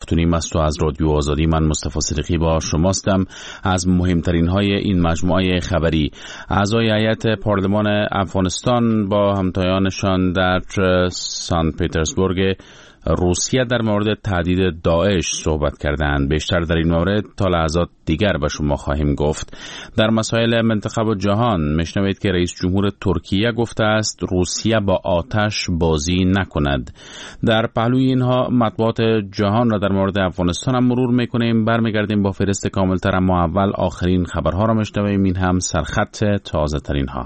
پختونیم است و از رادیو آزادی. من مصطفی صدیقی با شماستم. از مهمترین های این مجموعه خبری: اعضای هیئت پارلمان افغانستان با همتایانشان در سن پترزبورگ روسیه در مورد تهدید داعش صحبت کردند. بیشتر در این مورد تا لحظات دیگر به شما خواهیم گفت. در مسائل منطقه و جهان میشنوید که رئیس جمهور ترکیه گفته است روسیه با آتش بازی نکند. در پهلوی اینها مطبوعات جهان را در مورد افغانستان هم مرور میکنیم. برمیگردیم با فهرست کاملتر، اما اول آخرین خبرها را میشنویم. این هم سرخط تازه ترین ها.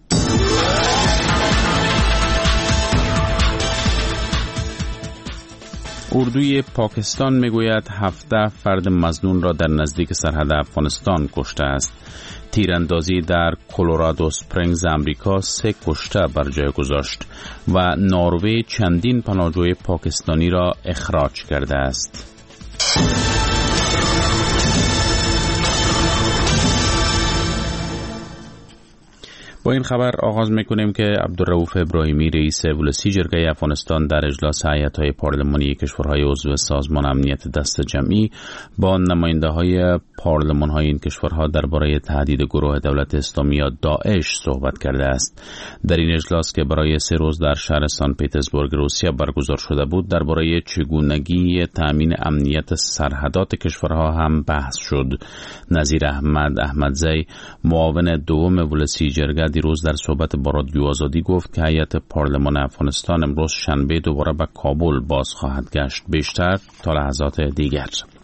اردوی پاکستان میگوید 17 فرد مظنون را در نزدیک سرحد افغانستان کشته است. تیراندازی در کلرادو اسپرینگز امریکا 3 کشته بر جای گذاشت و نروژ چندین پناهجوی پاکستانی را اخراج کرده است. با این خبر آغاز میکنیم که عبدالرؤوف ابراهیمی رئیس اجلاسی جرگه افغانستان در اجلاس هیئت‌های پارلمانی کشورهای عضو سازمان امنیت دست جمعی با نماینده‌های پارلمان‌های این کشورها درباره تهدید گروه دولت اسلامی یا داعش صحبت کرده است. در این اجلاس که برای 3 روز در شهر سن پترزبورگ روسیه برگزار شده بود، درباره چگونگی تأمین امنیت سرحدات کشورها هم بحث شد. نظیر احمدزی معاون دوم اجلاسی جرگه دیروز در صحبت با رادیو آزادی گفت که هیئت پارلمان افغانستان امروز شنبه دوباره به کابل باز خواهد گشت. بیشتر تا لحظات دیگر.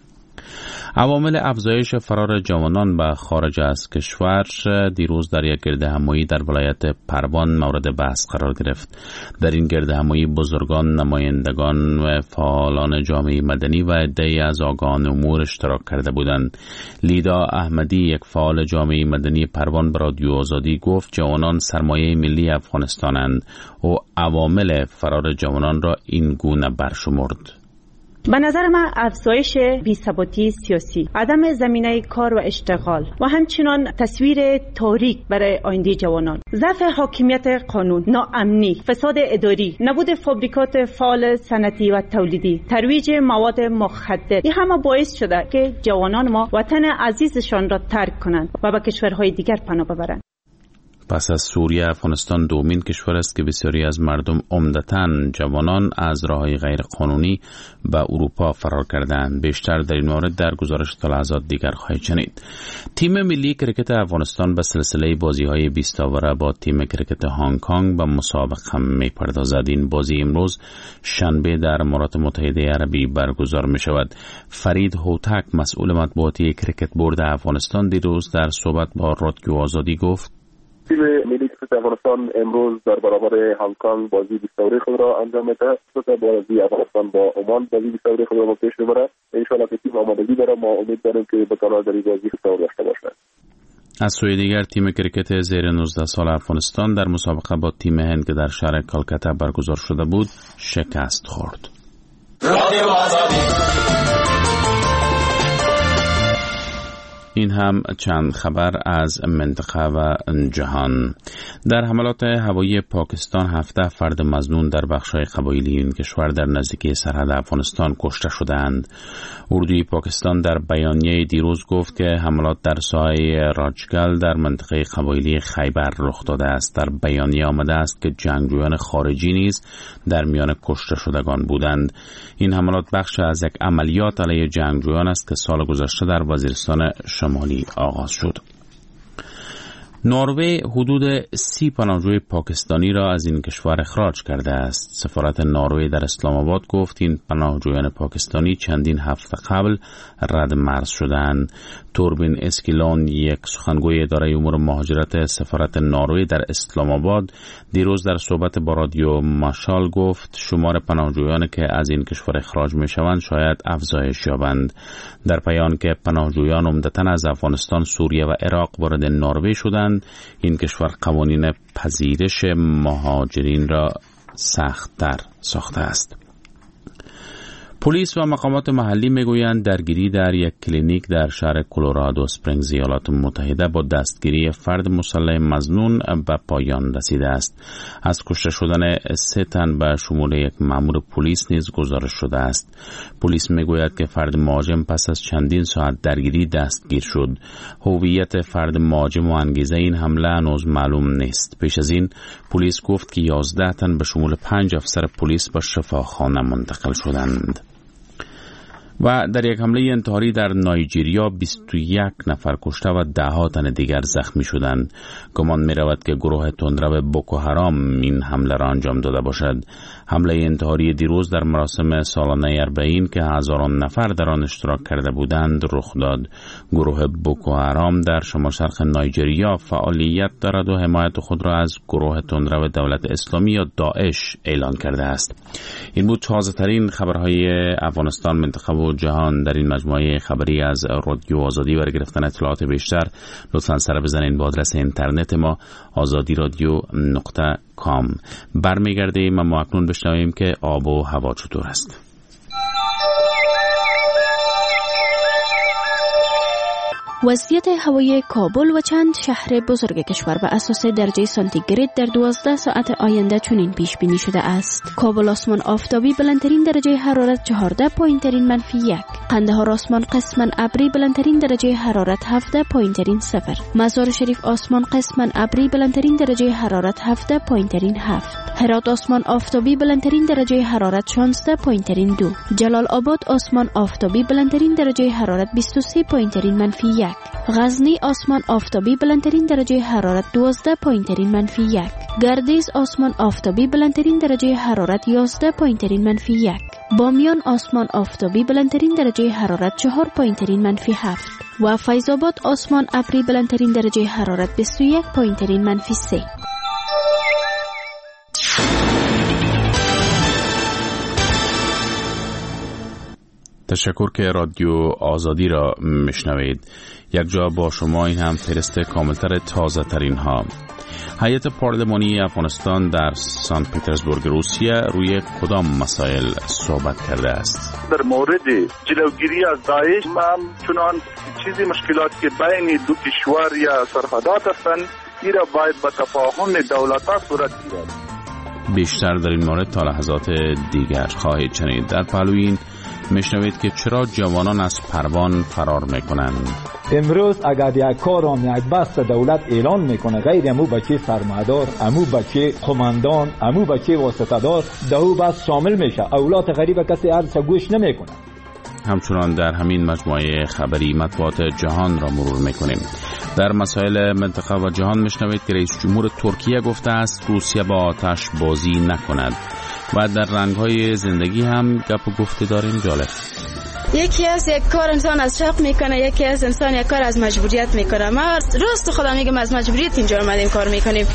عوامل افزایش فرار جوانان به خارج از کشور دیروز در یک گردهمایی در ولایت پروان مورد بحث قرار گرفت. در این گردهمایی بزرگان، نمایندگان و فعالان جامعه مدنی و عده‌ای از آگاهان امور اشتراک کرده بودند. لیدا احمدی، یک فعال جامعه مدنی پروان، به رادیو آزادی گفت جوانان سرمایه ملی افغانستانند و عوامل فرار جوانان را این گونه برشمرد. به نظر من افزایش بی‌ثباتی سیاسی، عدم زمینه کار و اشتغال و همچنین تصویر تاریک برای آینده جوانان، ضعف حاکمیت قانون، ناامنی، فساد اداری، نبود فابریکات فعال صنعتی و تولیدی، ترویج مواد مخدر، این همه باعث شده که جوانان ما وطن عزیزشان را ترک کنند و به کشورهای دیگر پناه ببرند. پس از سوریه، افغانستان دومین کشور است که بسیاری از مردم، عمدتاً جوانان، از راه‌های غیر قانونی به اروپا فرار کردند. بیشتر در این مورد در گزارش تا لحظات دیگر خواهید شنید. تیم ملی کرکت افغانستان به سلسله بازی‌های 20 آوره با تیم کرکت هنگ کنگ به مسابقه می‌پردازد. این بازی امروز شنبه در امارات متحده عربی برگزار می‌شود. فرید هوتک، مسئول مطبوعاتی کرکت بورد افغانستان، دیروز در صحبت با رادیو آزادی گفت تیم ملی کرکت افغانستان امروز در برابر هنگ کنگ بازی 20 اوره خود را انجام می‌دهد. بازی افغانستان با عمان بازی 20 اوره خود را پیش می‌برد. ان شاءالله که تیم آمادگی داره. ما امید داریم که بتواند در این بازی فوز داشته باشد. از سوی دیگر تیم کرکت زیر 19 سال افغانستان در مسابقه با تیم هند که در شهر کلکته برگزار شده بود شکست خورد. این هم چند خبر از منطقه و جهان. در حملات هوایی پاکستان 17 فرد مظنون در بخش‌های قبایلی این کشور در نزدیکی سرحد افغانستان کشته شدند. اردوی پاکستان در بیانیه دیروز گفت که حملات در ساحه راجگل در منطقه قبایلی خیبر رخ داده است. در بیانیه آمده است که جنگجویان خارجی نیز در میان کشته شدگان بودند. این حملات بخش از یک عملیات علیه جنگجویان است که سال گذشته در وزیرستان شمالی آغاز شد. نروژ حدود 30 پناهجوی پاکستانی را از این کشور اخراج کرده است. سفارت نروژ در اسلام آباد گفت این پناهجویان پاکستانی چندین هفته قبل رد مرز شدند. توربین اسکیلون، یک سخنگوی اداره امور مهاجرت سفارت نروژ در اسلام آباد، دیروز در صحبت با رادیو ماشال گفت شمار پناهجویانی که از این کشور اخراج می شوند شاید افزایش یابند. در پایان که پناهجویان عمدتاً از افغانستان، سوریه و عراق وارد نروژ شدند، این کشور قوانین پذیرش مهاجرین را سخت‌تر ساخته است. پلیس و مقامات محلی میگویند درگیری در یک کلینیک در شهر کلرادو اسپرینگز ایالات متحده با دستگیری فرد مسلح مظنون به پایان رسیده است. از کشته شدن 3 تن به شمول یک مأمور پلیس نیز گزارش شده است. پلیس میگوید که فرد مهاجم پس از چندین ساعت درگیری دستگیر شد. هویت فرد مهاجم و انگیزه این حمله هنوز معلوم نیست. پیش از این پلیس گفت که 11 تن به شمول 5 افسر پلیس به شفاخانه منتقل شدند. و در یک حمله انتحاری در نایجریا 21 نفر کشته و 10 تن دیگر زخمی شدند. گمان می رود که گروه تندرو بوکو حرام این حمله را انجام داده باشد. حمله انتحاری دیروز در مراسم سالانه اربعین که هزاران نفر در آن اشتراک کرده بودند رخ داد. گروه بوکو حرام در شمال شرق نایجریا فعالیت دارد و حمایت خود را از گروه تندرو دولت اسلامی یا داعش اعلان کرده است. این بود تازه ترین خبرهای افغانستان، منطقه و جهان در این مجموعه خبری از رادیو آزادی. برای گرفتن اطلاعات بیشتر لطفاً سر بزنید به آدرس اینترنت ما azadiradio.com. برمیگردیم اما اکنون بشنویم که آب و هوا چطور است. وضعیت هوای کابل و چند شهر بزرگ کشور بر اساس درجه سانتیگراد در 12 ساعت آینده چنین پیش بینی شده است. کابل آسمان آفتابی بلندترین درجه حرارت 14 پایین ترین منفی 1. قندهار آسمان قسما ابری بلندترین درجه حرارت 17 پایین ترین 0. مزار شریف آسمان قسما ابری بلندترین درجه حرارت 17 پایین ترین 7. هرات آسمان آفتابی بلندترین درجه حرارت 16 پایین ترین 2. جلال آباد آسمان آفتابی بلندترین درجه حرارت 23 پایین ترین منفی 1. غزنی آسمان آفتابی بلندترین درجه حرارت 12 پایین ترین منفی 1. گردیز آسمان آفتابی بلندترین درجه حرارت 11 پایین ترین منفی 1. بامیان آسمان آفتابی بلندترین درجه حرارت 4 پایین ترین منفی 7 و فیض آباد آسمان ابری بلندترین درجه حرارت 21 پایین ترین منفی 3. تشکر که رادیو آزادی را میشنوید. یک جا با شما این هم فهرست کاملتر تازه ترین ها. هیئت پارلمانی افغانستان در سن پترزبورگ روسیه روی کدام مسائل صحبت کرده است؟ در مورد جلوگیری از داعش چنان چیزی مشکلات که بین دو کشور یا سرحدات هستند این را باید به تفاهم دولت‌ها صورت گیرد. بیشتر در این مورد تا لحظات دیگر خواهید شنید. در پهلوی این میشنوید که چرا جوانان از پروان فرار میکنند. امروز اگر یک کارم یک بست دولت اعلان میکنه غیر امو بچه سرمایه‌دار، امو بچه قماندان، امو بچه واسطه‌دار دهو بس شامل میشه. اولاد غریب کسی عرض گوش نمیکنه. همچنان در همین مجموعه خبری مطبوعات جهان را مرور میکنیم. در مسائل منطقه و جهان میشنوید که رئیس جمهور ترکیه گفته است روسیه با آتش بازی نکند و در رنگ‌های زندگی هم گپ و گفته داریم. جالب. یکی از یک کار انسان از شوق میکنه، یکی از انسان یک کار از مجبوریت میکنه. ما راست خدا میگم از مجبوریت اینجا اومدیم کار میکنیم.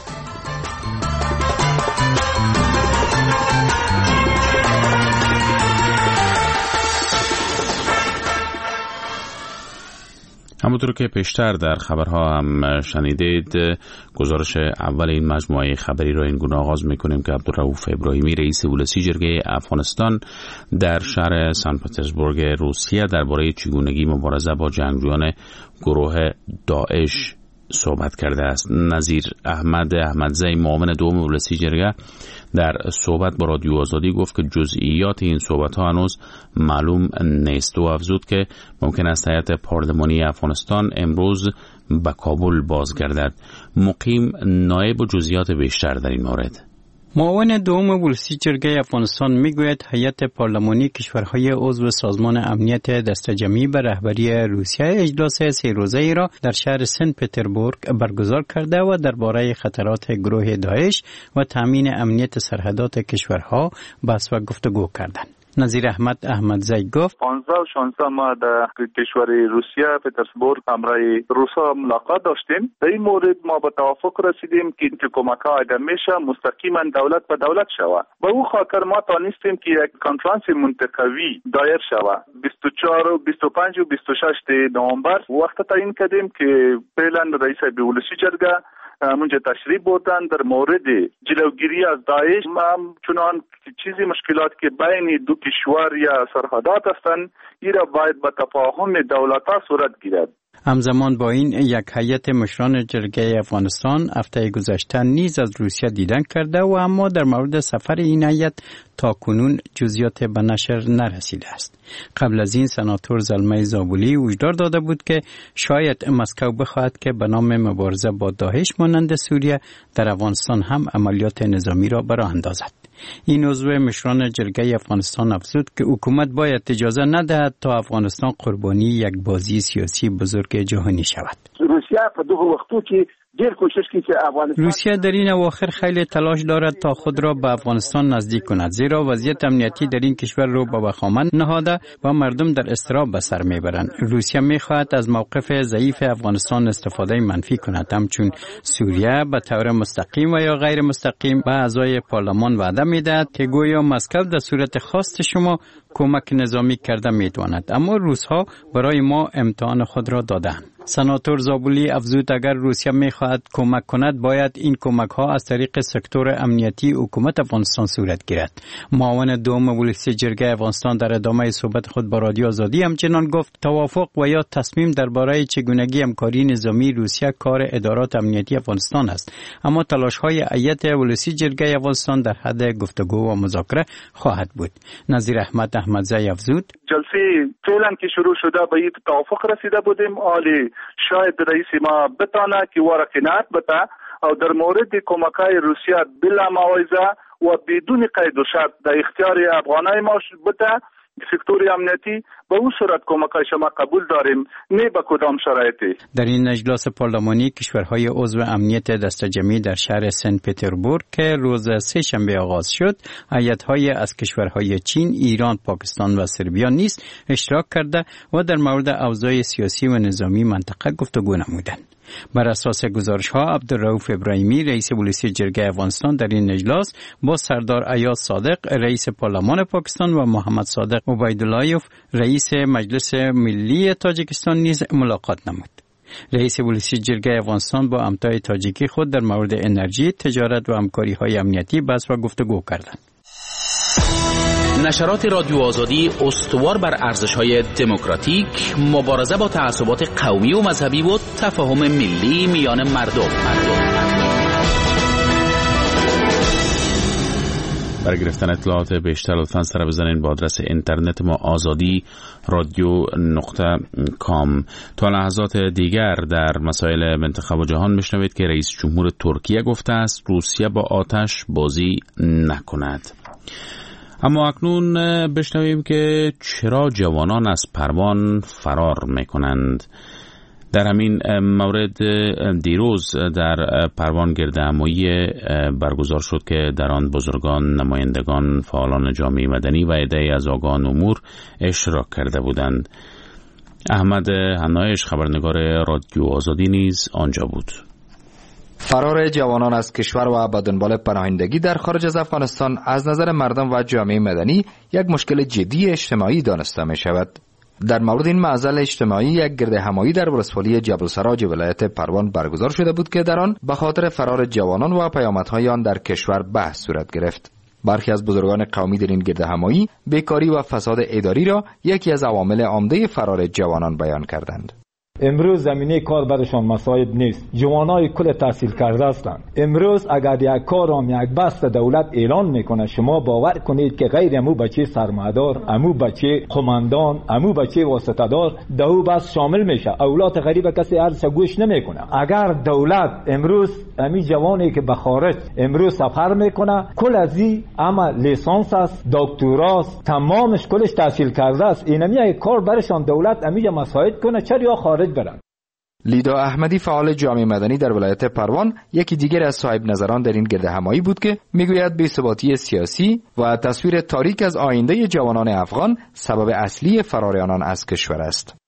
همونطور که پیشتر در خبرها هم شنیدید، گزارش اول این مجموعه خبری را این گونه آغاز میکنیم که عبدالرؤوف ابراهیمی رئیس ولسی جرگه افغانستان در شهر سن پترزبورگ روسیه درباره چگونگی مبارزه با جنگجویان گروه داعش صحبت کرده است. نظیر احمدزی معاون دوم ولسی جرگه در صحبت با رادیو آزادی گفت که جزئیات این صحبت‌ها هنوز معلوم نیست و افزود که ممکن است هیئت پارلمانی افغانستان امروز به کابل بازگردد. مقیم نایب و جزئیات بیشتر در این مورد. معاون دوم ولسی جرگه افغانستان میگوید هیئت پارلمانی کشورهای عضو سازمان امنیت دست جمعی به رهبری روسیه اجلاس 3 روزه‌ای را در شهر سن پترزبورگ برگزار کرده و درباره خطرات گروه داعش و تامین امنیت سرحدات کشورها بحث و گفتگو کردند. نظیر احمدزی گفت 15 و 16 ما در کشور روسیه پترزبورگ همراه روسا ملاقات داشتیم. در این مورد ما به توافق رسیدیم که کمک‌ها اگر میشه مستقیما دولت به دولت شود. با او خاطر ما تانستیم که یک کنفرانس منطقوی دایر شود. 24 و 25 و 26 نوامبر وقت تعیین کردیم که فعلا رئیس ولسی جرگه منجا تشریف بردن در مورد جلوگیری از داعش. چنان چیزی مشکلات که بین دو کشور یا سرحدات هستند ایرا باید به تفاهم دولت‌ها صورت گیرد. همزمان با این یک هیئت مشران جرگه افغانستان هفته گذشته نیز از روسیه دیدن کرده و اما در مورد سفر این هیئت تا کنون جزئیات به نشر نرسیده است. قبل از این سناتور زلمه زابلی هشدار داده بود که شاید مسکو بخواهد که به نام مبارزه با داعش مانند سوریه در افغانستان هم عملیات نظامی را براه اندازد. این عضو مشران جرگه افغانستان افزود که حکومت باید اجازه ندهد تا افغانستان قربانی یک بازی سیاسی بزرگ جهانی شود. روسیه در این اواخر خیلی تلاش دارد تا خود را به افغانستان نزدیک کند، زیرا وضعیت امنیتی در این کشور رو به وخامت نهاده و مردم در اضطراب به سر میبرند. روسیه میخواهد از موقف ضعیف افغانستان استفاده منفی کند، همچون سوریه به طور مستقیم و یا غیر مستقیم به اعضای پارلمان وعده میدهد که گویا مسکو در صورت خواست شما کمک نظامی کرده میتواند، اما روس‌ها برای ما امتحان خود را دادند. سناتور زابلی افزود اگر روسیه میخواهد کمک کند باید این کمک ها از طریق سکتور امنیتی حکومت افغانستان صورت گیرد. معاون دوم ولسی جرگه افغانستان در ادامه صحبت خود با رادیو آزادی همچنان گفت توافق و یا تصمیم درباره چگونگی همکاری نظامی روسیه کار ادارات امنیتی افغانستان است، اما تلاش های هیئت ولسی جرگه افغانستان در حد گفتگو و مذاکره خواهد بود. نظیر احمد احمدزی افزود جلسه فعلا که شروع شده به این توافق رسیده بودیم، عالی شاید رئیس ما بتانه که وارا قناعت بده او در مورد کمک‌های روسیه بلا معاوضه و بدون قید و شرط در اختیار افغانای ما بده. سکتور امنیتی به اون صورت کمک‌های شما قبول داریم، نه به کدام شرایطی. در این اجلاس پارلمانی کشورهای عضو امنیت دسته‌جمعی در شهر سن پتربورگ که روز سه شنبه آغاز شد، هیئت‌های از کشورهای چین، ایران، پاکستان و سربیا نیز اشتراک کرده و در مورد اوضاع سیاسی و نظامی منطقه گفتگو نمودند. بر اساس گزارش‌ها عبدالرؤوف ابراهیمی رئیس ولسی جرگه افغانستان در این اجلاس با سردار ایاز صادق رئیس پارلمان پاکستان و محمد صادق عبیداللهیوف رئیس مجلس ملی تاجیکستان نیز ملاقات نمود. رئیس ولسی جرگه افغانستان با همتای تاجیکی خود در مورد انرژی، تجارت و همکاری‌های امنیتی بحث و گفتگو کردند. نشرات رادیو آزادی استوار بر ارزش‌های دموکراتیک، مبارزه با تعصبات قومی و مذهبی و تفاهم ملی میان مردم. برای گرفتن اطلاعات بیشتر لطفاً سر بزنین با آدرس اینترنت ما azadi.com. تا لحظات دیگر در مسائل منطقه و جهان میشنوید که رئیس جمهور ترکیه گفته است روسیه با آتش بازی نکند. اما اکنون بشنویم که چرا جوانان از پروان فرار میکنند. در همین مورد دیروز در پروان گردهمایی برگزار شد که در آن بزرگان، نمایندگان، فعالان جامعه مدنی و عده‌ای از آگاهان امور اشتراک کرده بودند. احمد حنایش خبرنگار رادیو آزادی نیز آنجا بود. فرار جوانان از کشور و به دنبال پناهندگی در خارج از افغانستان از نظر مردم و جامعه مدنی یک مشکل جدی اجتماعی دانسته می شود. در مورد این معضل اجتماعی یک گردهمایی در ولسوالی جبل سراج ولایت پروان برگزار شده بود که در آن به خاطر فرار جوانان و پیامدهای آن در کشور بحث صورت گرفت. برخی از بزرگان قومی در این گردهمایی بیکاری و فساد اداری را یکی از عوامل عمده فرار جوانان بیان کردند. امروز زمینه کار برشان مساعد نیست. جوانای کل تحصیل کرده هستند. امروز اگر یک کارم یک بست دولت اعلان میکنه، شما باور کنید که غیر امو بچه سرمایه‌دار، امو بچه قماندان، امو بچه واسطه‌دار دو بس شامل میشه. اولاد غریب کسی ارز گوش نمیکنه. اگر دولت امروز امی جوانی که به خارج امروز سفر میکنه کل ازی اما لیسانس است، دکتراست، تمامش کلش تحصیل کرده است، اینمی یک کار برشان دولت امی مساعد کنه چرا خارج برن. لیدا احمدی فعال جامعه مدنی در ولایت پروان یکی دیگر از صاحب نظران در این گردهمایی بود که میگوید بی‌ثباتی سیاسی و تصویر تاریک از آینده جوانان افغان سبب اصلی فرار آنان از کشور است.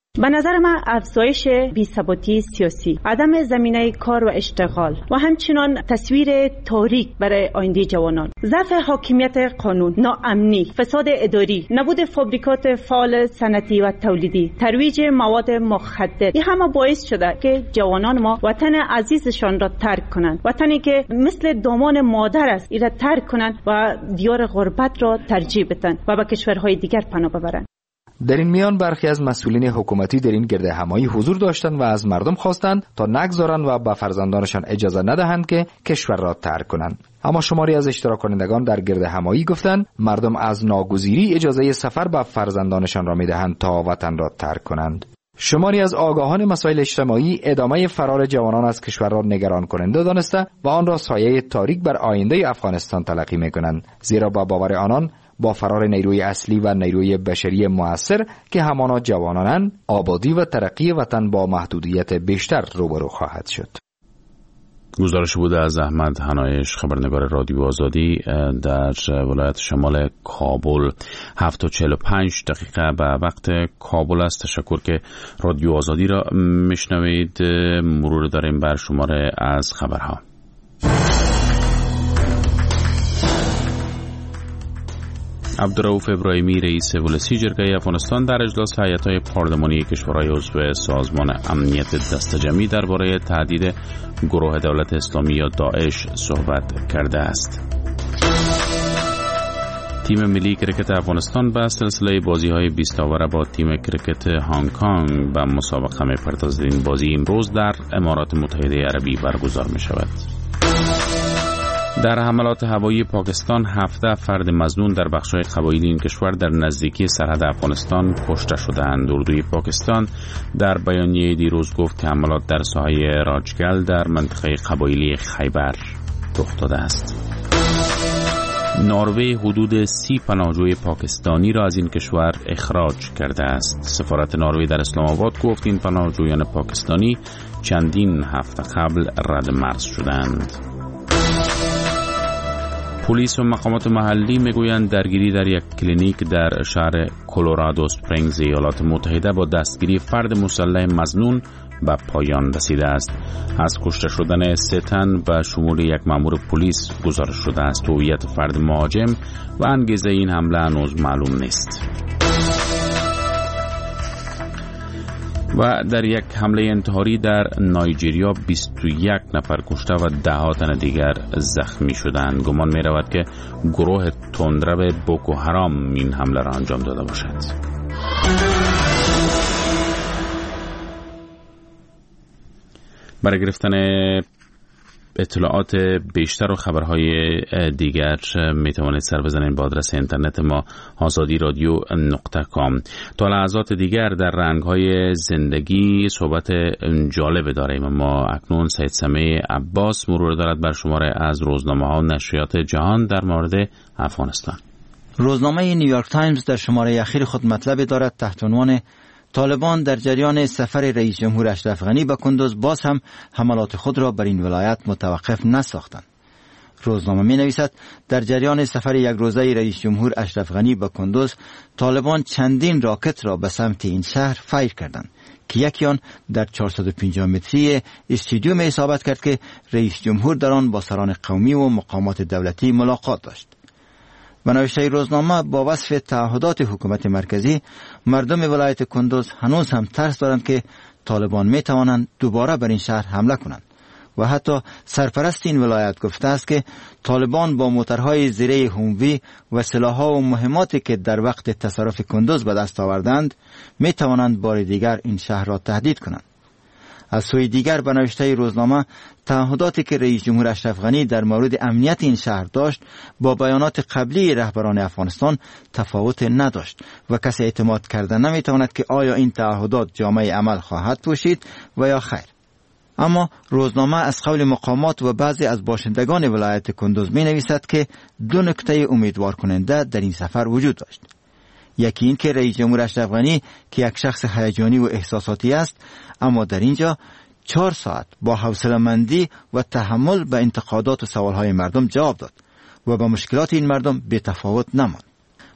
به نظر من افزایش بی‌ثباتی سیاسی، عدم زمینه کار و اشتغال و همچنان تصویر تاریک برای آینده جوانان، ضعف حاکمیت قانون، ناامنی، فساد اداری، نبود فابریکات فعال صنعتی و تولیدی، ترویج مواد مخدر، این همه باعث شده که جوانان ما وطن عزیزشان را ترک کنند، وطنی که مثل دامان مادر است این را ترک کنند و دیار غربت را ترجیح بدن و به کشورهای دیگر پناه ببرند. در این میان برخی از مسئولین حکومتی در این گرد همایی حضور داشتند و از مردم خواستند تا نگذارند و به فرزندانشان اجازه ندهند که کشور را ترک کنند. اما شماری از اشتراک کنندگان در گرد همایی گفتند مردم از ناگزیری اجازه سفر به فرزندانشان را میدهند تا وطن را ترک کنند. شماری از آگاهان مسائل اجتماعی ادامه فرار جوانان از کشور را نگران کننده دانسته و آن را سایه تاریک بر آینده افغانستان تلقی می‌کنند، زیرا با باور آنان با فرار نیروی اصلی و نیروی بشری مؤثر که همانا جوانانند، آبادی و ترقی وطن با محدودیت بیشتر روبرو خواهد شد. گزارش بوده از احمد حنایش، خبرنگار رادیو آزادی در ولایت شمال کابل. 7:45 به وقت کابل است. تشکر که رادیو آزادی را میشنوید. مرور داریم بر شماره از خبرها. عبدالرؤوف ابراهیمی رئیس ولسی جرگه افغانستان در اجلاس هیئت‌های پارلمانی کشورهای عضو سازمان امنیت دسته‌جمعی درباره تهدید گروه دولت اسلامی یا داعش صحبت کرده است. تیم ملی کرکت افغانستان به سلسله بازی‌های 20 آوره با تیم کرکت هنگ کنگ به مسابقه می‌پردازد. این بازی امروز در امارات متحده عربی برگزار می‌شود. در حملات هوایی پاکستان 17 فرد مظنون در بخش‌های قبایلی این کشور در نزدیکی سرحد افغانستان کشته شدند. اردوی پاکستان در بیانیه دیروز گفت که حملات در ساحه راجگل در منطقه قبایلی خیبر رخ داده است. نروژ حدود 30 پناهجوی پاکستانی را از این کشور اخراج کرده است. سفارت نروژ در اسلام آباد گفت این پناهجویان پاکستانی چندین هفته قبل رد مرز شدند. پلیس و مقامات محلی میگویند درگیری در یک کلینیک در شهر کلرادو اسپرینگز ایالات متحده با دستگیری فرد مسلح مظنون به پایان رسیده است. از کشته شدن 3 تن به شمول یک مأمور پلیس گزارش شده است. هویت فرد مهاجم و انگیزه این حمله هنوز معلوم نیست. و در یک حمله انتحاری در نایجریا 21 نفر کشته و 10 تن دیگر زخمی شدند. گمان می رود که گروه تندرو بوکو حرام این حمله را انجام داده باشد. برای گرفتن اطلاعات بیشتر و خبرهای دیگر می توانید سر بزنید به آدرس اینترنت ما azadiradyo.com. تا لحظات دیگر در رنگهای زندگی صحبت جالب داریم. ما اکنون سید سمیع عباس مرور دارد بر شماره از روزنامه ها و نشریات جهان در مورد افغانستان. روزنامه نیویورک تایمز در شماره اخیر خود مطلب دارد تحت عنوان طالبان در جریان سفر رئیس جمهور اشرف غنی به کندوز باز هم حملات خود را بر این ولایت متوقف نساختند. روزنامه می نویسد در جریان سفر یک روزه رئیس جمهور اشرف غنی به کندوز طالبان چندین راکت را به سمت این شهر فایر کردند که یکی آن در 450 متری استادیوم اصابت کرد که رئیس جمهور در آن با سران قومی و مقامات دولتی ملاقات داشت. به نوشته روزنامه با وصف تعهدات حکومت مرکزی، مردم ولایت کندوز هنوز هم ترس دارند که طالبان می توانند دوباره بر این شهر حمله کنند و حتی سرپرست این ولایت گفته است که طالبان با موترهای زیره هوموی و سلاح‌ها و مهماتی که در وقت تصرف کندوز به دست آوردند می توانند بار دیگر این شهر را تهدید کنند. از سوی دیگر به نوشته روزنامه تعهداتی که رئیس جمهور اشرف غنی در مورد امنیت این شهر داشت با بیانات قبلی رهبران افغانستان تفاوت نداشت و کسی اعتماد کرده نمیتواند که آیا این تعهدات جامه عمل خواهد پوشید و یا خیر. اما روزنامه از قول مقامات و بعضی از باشندگان ولایت کندوز می نویسد که 2 نکته امیدوار کننده در این سفر وجود داشت. یکی این که رئیس جمهور اشرف غنی که یک شخص هیجانی و احساساتی است، اما در اینجا 4 ساعت با حوصله‌مندی و تحمل به انتقادات و سوالهای مردم جواب داد و با مشکلات این مردم بی‌تفاوت نماند.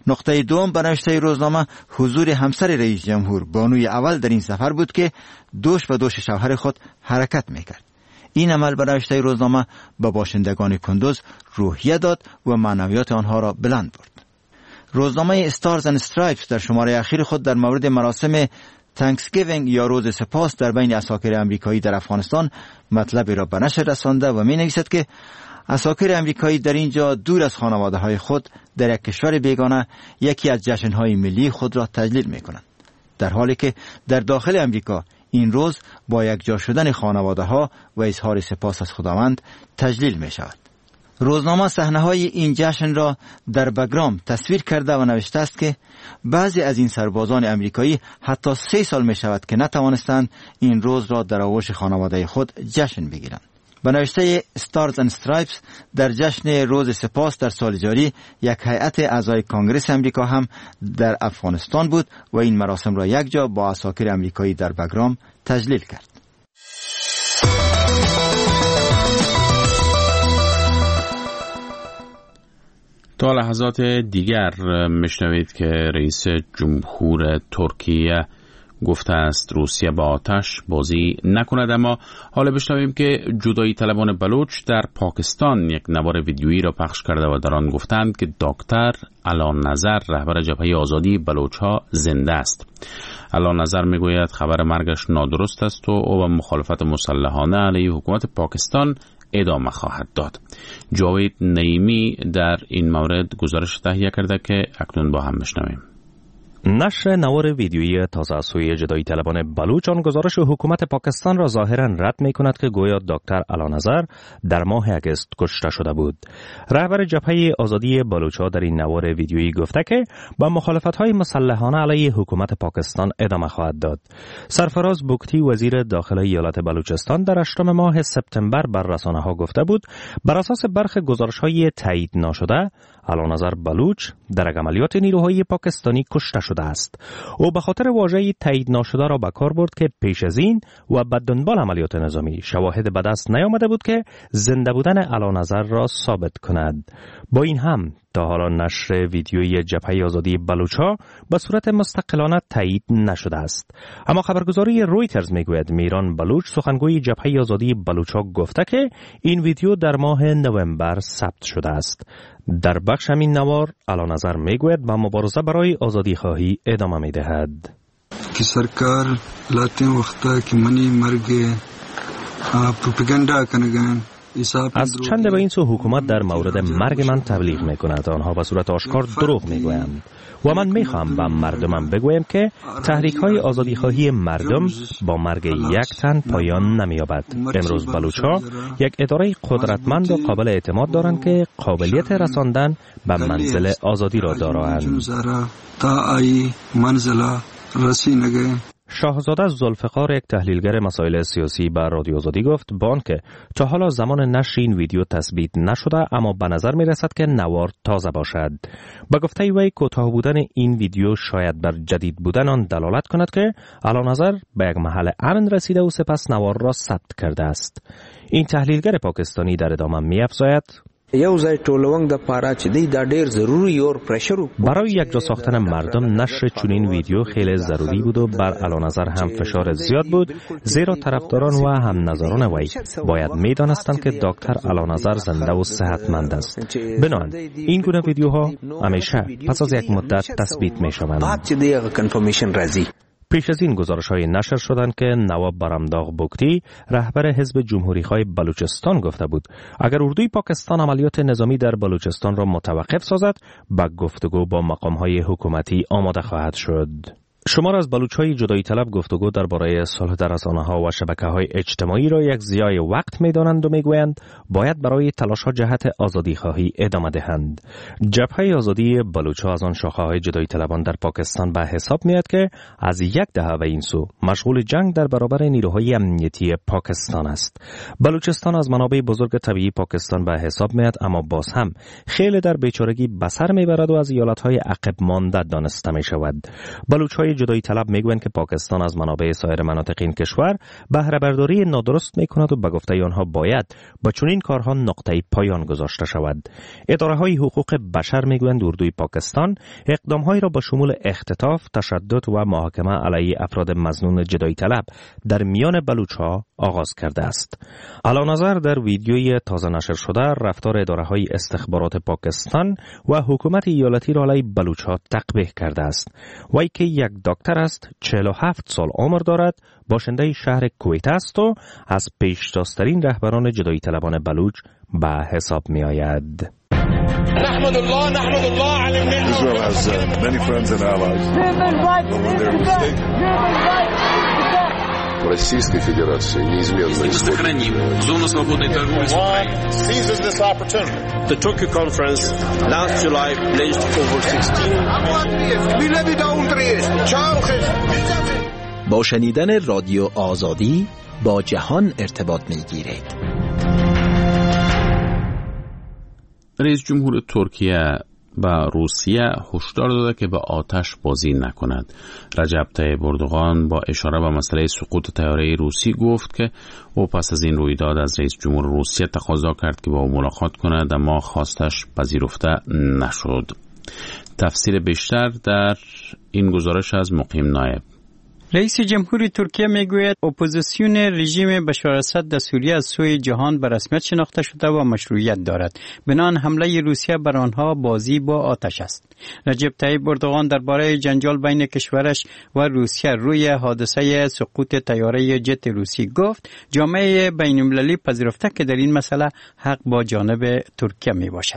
نقطه دوم به نوشته روزنامه حضور همسر رئیس جمهور بانوی اول در این سفر بود که دوش به دوش شوهر خود حرکت میکرد. این عمل به نوشته روزنامه به باشندگان کندوز روحیه داد و معنویات آنها را بلند برد. روزنامه استارز اند استرایپس در شماره اخیر خود در مورد مراسم تانکسگیوینگ یا روز سپاس در بین عساکر امریکایی در افغانستان مطلبی را به نشر رسانده و می نویسد که عساکر امریکایی در اینجا دور از خانواده های خود در یک کشور بیگانه یکی از جشنهای ملی خود را تجلیل می کنند، در حالی که در داخل امریکا این روز با یک جا شدن خانواده ها و اظهار سپاس از خداوند تجلیل می شود. روزنامه صحنه‌های این جشن را در بگرام تصویر کرده و نوشته است که بعضی از این سربازان امریکایی حتی 3 سال می شود که نتوانستند این روز را در آغوش خانواده خود جشن بگیرند. به نوشته استارز اند استرایپس در جشن روز سپاس در سال جاری یک هیئت اعضای کانگرس امریکا هم در افغانستان بود و این مراسم را یک جا با عساکر امریکایی در بگرام تجلیل کرد. تا لحظات دیگر میشنوید که رئیس جمهور ترکیه گفته است روسیه با آتش بازی نکند. اما حالا بشنویم که جدایی طلبان بلوچ در پاکستان یک نوار ویدیویی را پخش کرده و در آن گفتند که دکتر علانظر رهبر جبهه آزادی بلوچ ها زنده است. علانظر میگوید خبر مرگش نادرست است و او به مخالفت مسلحانه علیه حکومت پاکستان ادامه خواهد داد. جاوید نعیمی در این مورد گزارش تهیه کرده که اکنون با هم بشنویم. نشر نوار ویدیویی تازه از سوی جدایی طلبان بلوچ آن گزارش حکومت پاکستان را ظاهرا رد می کند که گویا دکتر علانظر در ماه اگست کشته شده بود. رهبر جبهه آزادی بلوچ‌ها در این نوار ویدیویی گفته که با مخالفت‌های مسلحانه علیه حکومت پاکستان ادامه خواهد داد. سرفراز بوکتی وزیر داخلی ایالت بلوچستان در 8 ماه سپتامبر بر رسانه‌ها گفته بود بر اساس برخی گزارش‌های تایید نشده علانظر بلوچ در عملیات نیروهای پاکستانی کشته شده است. او به خاطر واژه تایید نشده را به کار برد که پیش از این و به دنبال عملیات نظامی شواهد به دست نیامده بود که زنده بودن علانظر را ثابت کند. با این هم تا حالا نشر ویدیویی جبهه آزادی بلوچ‌ها به صورت مستقلانه تایید نشده است. اما خبرگزاری رویترز میگوید میران بلوچ سخنگوی جبهه آزادی بلوچ‌ها گفته که این ویدیو در ماه نوامبر ثبت شده است. در بخش همین نوار علانظر میگوید با مبارزه برای آزادی خواهی ادامه میدهد. که سرکار لاته وقتا که منی مرگ پروپاگاندا کنگان از چند به این سو حکومت در مورد مرگ من تبلیغ میکند. آنها به صورت آشکار دروغ میگویند و من میخوام به مردمم بگویم که تحریک های آزادی خواهی مردم با مرگ یک تن پایان نمییابد. امروز بلوچ‌ها یک اداره قدرتمند و قابل اعتماد دارند که قابلیت رساندن به منزل آزادی را دارند. شاهزاده ذوالفقار یک تحلیلگر مسائل سیاسی به رادیو آزادی گفت با آنکه تا حالا زمان نشر این ویدیو تثبیت نشده اما به نظر می رسد که نوار تازه باشد. با گفته وی کوتاه بودن این ویدیو شاید بر جدید بودن آن دلالت کند که علانظر به یک محل امن رسیده و سپس نوار را ثبت کرده است. این تحلیلگر پاکستانی در ادامه می افزاید برای یک جا ساختن مردم نشر چنین ویدیو خیلی ضروری بود و بر علانظر هم فشار زیاد بود، زیرا طرفداران و هم نظران وی باید میدانستند که دکتر علانظر زنده و صحتمند است. بنابراین این گونه ویدیوها همیشه پس از یک مدت تثبیت میشوند. پیش از این گزارش‌های نشر شدند که نواب برامداغ بوکتی رهبر حزب جمهوری‌خواه بلوچستان گفته بود اگر اردوی پاکستان عملیات نظامی در بلوچستان را متوقف سازد به گفتگو با مقام‌های حکومتی آماده خواهد شد. شمار از بلوچ‌های جدایی طلب گفتگو درباره صلح در رسانه‌ها و شبکه‌های اجتماعی را یک ضیاع وقت می‌دانند و می‌گویند باید برای تلاش‌ها جهت آزادی‌خواهی ادامه دهند. جبهه آزادی بلوچ‌ها از آن شاخه‌های جدایی طلبان در پاکستان به حساب میاد که از یک دهه و این سو مشغول جنگ در برابر نیروهای امنیتی پاکستان است. بلوچستان از منابع بزرگ طبیعی پاکستان به حساب میاد اما باز هم خیلی در بیچارگی بسر میبرد و از ایالت‌های عقب مانده دانسته می‌شود. بلوچ‌های های جدایی طلب میگویند که پاکستان از منابع سایر مناطق این کشور بهره برداری نادرست میکند و به گفته آنها باید با چنین کارها نقطه پایان گذاشته شود. اداره های حقوق بشر میگویند اردوی پاکستان اقدامهایی را با شمول اختطاف، تشدد و محاکمه علیه افراد مظنون جدایی طلب در میان بلوچ‌ها آغاز کرده است. علانظر در ویدیوی تازه نشر شده رفتار اداره های استخبارات پاکستان و حکومت ایالتی را علیه بلوچ‌ها تقبیح کرده است. وی که یک دکتر است، 47 سال عمر دارد، باشنده شهر کویت است و از پیشتازترین رهبران جدایی طلبان بلوچ به حساب می آید. نحمد الله على النعمة. Israel has many friends and allies. Российской Федерации неизменно сохраним зону свободной торговли с Украиной. Seizes this opportunity. The Tokyo conference last July pledged over 16. با شنیدن رادیو آزادی با جهان ارتباط می‌گیرید. رئیس جمهور ترکیه و روسیه هشدار داده که به آتش بازی نکند. رجب طیب اردوغان با اشاره به مسئله سقوط طیاره روسی گفت که او پس از این رویداد از رئیس جمهور روسیه تقاضا کرد که با او ملاقات کند، اما خواستش پذیرفته نشد. تفسیر بیشتر در این گزارش از مقیم نایب. رئیس جمهور ترکیه میگوید اپوزیسیون رژیم بشار اسد در سوریه از سوی جهان به رسمیت شناخته شده و مشروعیت دارد. بنابراین حمله روسیه بر آنها بازی با آتش است. رجب طیب اردوغان درباره جنجال بین کشورش و روسیه روی حادثه سقوط طیاره جت روسی گفت جامعه بین‌المللی پذیرفته که در این مسئله حق با جانب ترکیه می باشد.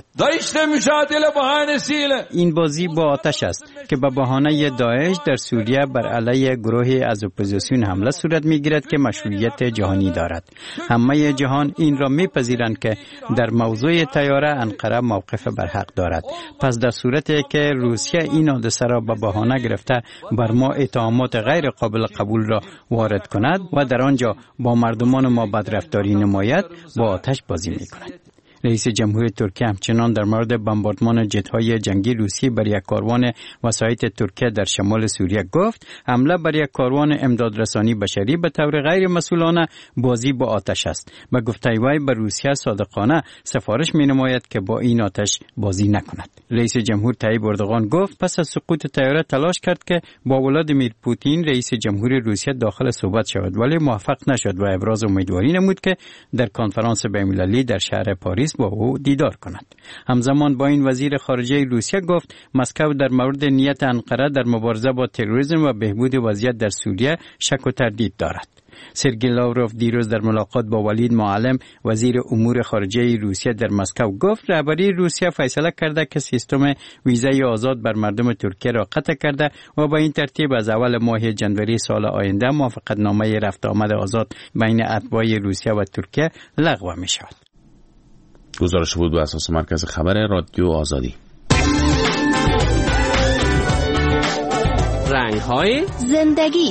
این بازی با آتش است که به بهانه داعش در سوریه بر علیه گروه از اپوزیسیون حمله صورت میگیرد که مشروعیت جهانی دارد. همه جهان این را میپذیرند که در موضوع طیاره انقره موقف برحق دارد. پس در صورتی که روسیه این حادثه را به بهانه گرفته بر ما اتهامات غیر قابل قبول را وارد کند و در آنجا با مردمان ما بدرفتاری نماید، با آتش بازی میکند. رئیس جمهور ترکیه همچنان در مورد بمباردمان جت‌های جنگی روسی بر یک کاروان وسایط ترکیه در شمال سوریه گفت حمله بر یک کاروان امدادرسانی بشری به طور غیر مسئولانه بازی با آتش است. به گفته وی به روسیه صادقانه سفارش می‌نماید که با این آتش بازی نکند. رئیس جمهور طیب اردوغان گفت پس از سقوط طیاره تلاش کرد که با ولادیمیر پوتین رئیس جمهور روسیه داخل صحبت شود، ولی موفق نشد و ابراز امیدواری نمود که در کنفرانس بین‌المللی در شهر پاریس با او دیدار کند. همزمان با این وزیر خارجه روسیه گفت مسکو در مورد نیت انقره در مبارزه با تروریسم و بهبود وضعیت در سوریه شک و تردید دارد. سرگئی لاوروف دیروز در ملاقات با ولید معلم وزیر امور خارجه روسیه در مسکو گفت رهبری روسیه فیصله کرده که سیستم ویزای آزاد بر مردم ترکیه را قطع کرده و با این ترتیب از اول ماه جنوری سال آینده موافقتنامه رفت آمد آزاد بین اتباع روسیه و ترکیه لغو می شود. گزارش بود بر اساس مرکز خبر رادیو آزادی. رنگ‌های زندگی.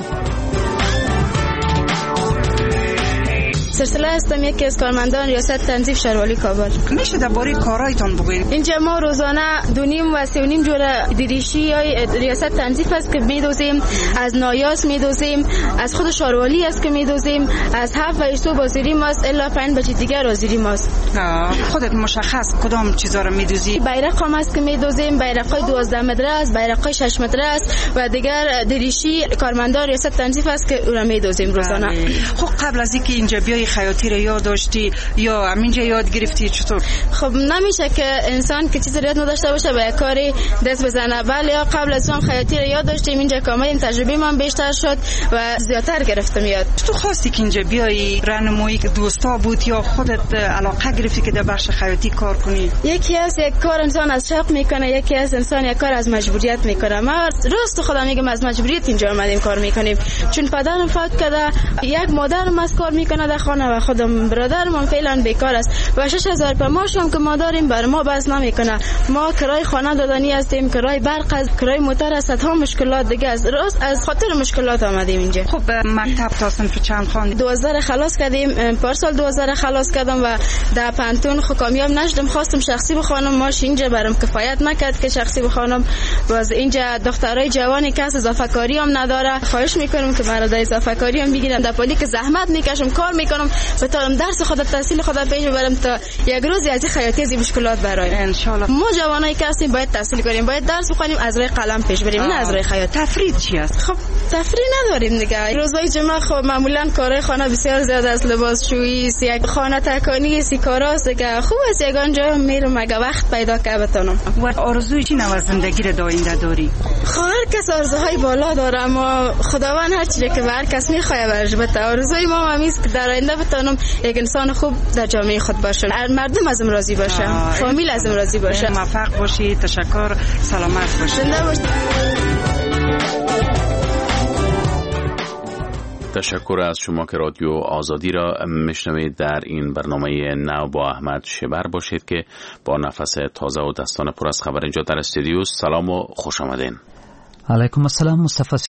سلسله هستم، یکی از کارمندان ریاست تنظیف شهرواری کابل. میشه درباره کارایتان بگویید؟ اینجا ما روزانه 2.5 و 3.5 جور دریشی یا ریاست تنظیف است که میدوزیم، از نایاس میدوزیم، از خود شهرواری است که میدوزیم، از 7 و 8 بازیری ماست الا 5 بچه دیگر رازیری ماست. خودت مشخص کدام چیزا رو میدوزی؟ بیرق هم است که میدوزیم، بیرقای 12 متره است، بیرقای 6 متره است و دیگر دریشی کارمندان ریاست تنظیف است که اون رو میدوزیم روزانه. خب قبل از اینکه اینجا بیای خیاطی رو یاد داشتی یا همینجا یاد گرفتی چطور؟ خب نمیشه که انسان که چیزی یاد نداشته باشه به کاری دست بزنه. بله یا قبل از اون خیاطی رو یاد داشتیم، اینجا کاملا تجربه من بیشتر شد و زیادتر گرفتم یاد. تو خواستی که اینجا بیای راهنمایی دوستا بود یا خودت علاقه گرفتی که در بخش خیاطی کار کنی؟ یکی از یک کار انسان از شوق میکنه، یکی از انسان یک کار از مجبوریت میکنه. ما راست خدا میگم از مجبوریت اینجا اومدیم کار میکنیم، چون پدرم فوت کرده، یک مادرم از کار میکنه در خانه و خودم برادرم فعلا بیکار است و 6000 روپیه معاش هم که ما داریم بر ما بس نمیکنه. ما کرای خانه دادنی هستیم، کرای برق است، کرای موتور است، ها مشکلات دیگه است. راست از خاطر مشکلات آمدیم اینجا. خب مکتب تا صنف چند خواندی؟ 12 خلاص کردیم. پارسال 12 خلاص کردم و در پانتون خو کامیاب نشدم. خواستم شخصی بخوانم، ماش اینجا برام کفایت نکرد که شخصی بخوانم. باز اینجا دخترای جوانی که اضافه کاری هم نداره. خواهش میکنم که برای اضافه کاری هم بگیرم. در پالی که زحمت میکشم، کار میکنم، بتونم درس خود، تحصیل خود پیش ببرم تا یک روزی از این خیاطی از مشکلات برای ان شاء الله. ما جوانایی که هستیم باید تحصیل کنیم، باید درس بخونیم، از روی قلم پیش بریم، نه از روی خیاط. تفریح چی است؟ خب تفریح نداریم دیگه. روزهای جمعه خب معمولا کارهای خانه بسیار زیاد است، لباسشویی، یک خانه تکانی، کاراست دیگه. خوب است یگان جا میرم مگه وقت پیدا که بتونم. و آرزوی چی نو زندگی رو داینده داری؟ هر کس آرزوهای بالا داره، اما خداوند هر چیزی که هر کس میخواد برش بده. آرزوی ما همیست که در آینده بتونم یک انسان خوب در جامعه خود باشم، مردم ازم راضی باشه، فامیل ازم راضی باشه. موفق باشی، تشکر، سلامت باشی. زنده باشی. تشکر از شما که رادیو آزادی را میشنوید. در این برنامه نو با احمد شبر باشید که با نفس تازه و دستان پر از خبر اینجا در استودیو. سلام و خوش آمدین. علیکم السلام. مصطفی